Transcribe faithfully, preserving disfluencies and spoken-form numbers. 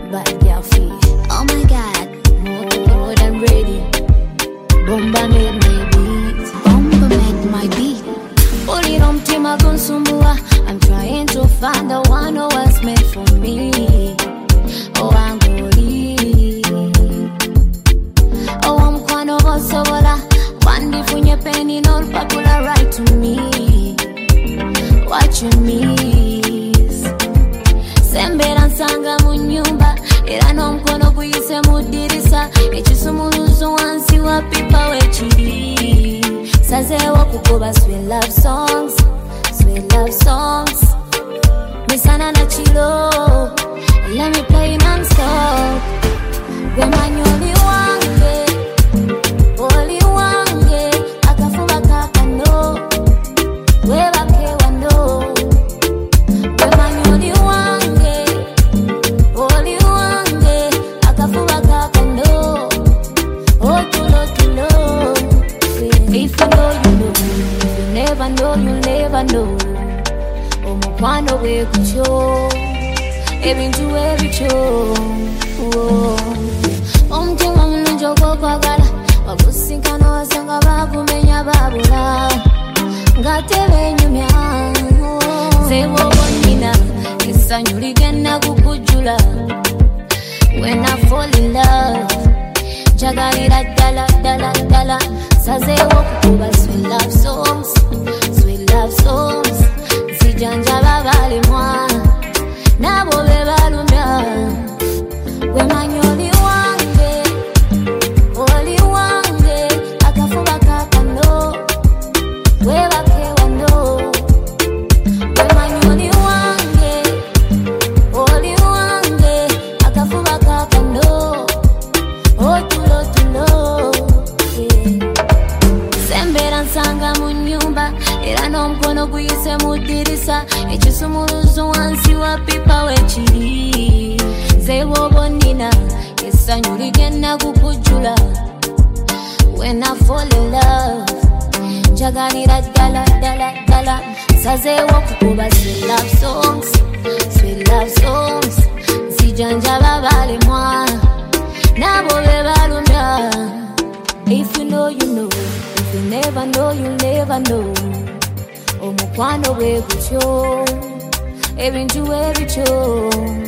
bad girl feel. Oh my God, more, more than ready. Bomba made my beat. Bomba made my beat. Pulling on Tima Consumbua. I'm trying to find the one who was meant for me. Oh, I'm Angoli. Oh, I'm Kwano Bosobola. Wandi funye penny, no popular right to me. What you miss? Sembera nsanga mu nyumba. Era n'omukono guyise mu ddirisa. Ekisumuluzo wansi wa pipa wekiri. Sazeewo kukuba sweet love songs. Sweet love songs. Misana na chilo. Let me play non-stop. Gwe manyoli wange. Oli wange. Akafuba kakano. Gwe bake wano. Gwe manyoli wange. Oli wange. Akafuba kakano. Oh tulo tulo. If you know you know. If you never know you never know. Omukwano gwe gutyo. Ebintu ebityo. Omutima mulungi ogw'okwagala bagusinkana wasanga bagumenya babula nga tebenyumya. Nze bw'oba onnina essanyu ligenda kukujjula. When I fall in love njagalira ddala ddala ddala. Sazeewo kukuba sweet love songs. Sweet love songs. Nzijanjaba balimwa nabo be balumya. Gwe manyoli wange. Oli wange. Akafuba kakano. Gwe bake wano. Gwe manyoli wange. Oli wange. Akafuba kakano. Oh tulo tulo. Yeah. Sembera nsanga mu nyumba. Era n'omukono guyise mu ddirisa. Ekisumuluzo wansi wa pipa wekiri. Nze bw'oba onnina essanyu ligenda kukujjula. When I fall in love njagalira ddala ddala ddala. Sazeewo kukuba sweet love songs. Sweet love songs. Nzijanjaba balimwa nabo be balumya. If you know you know. If you never know you never know. Omukwano gwe gutyo. Ebintu ebityo.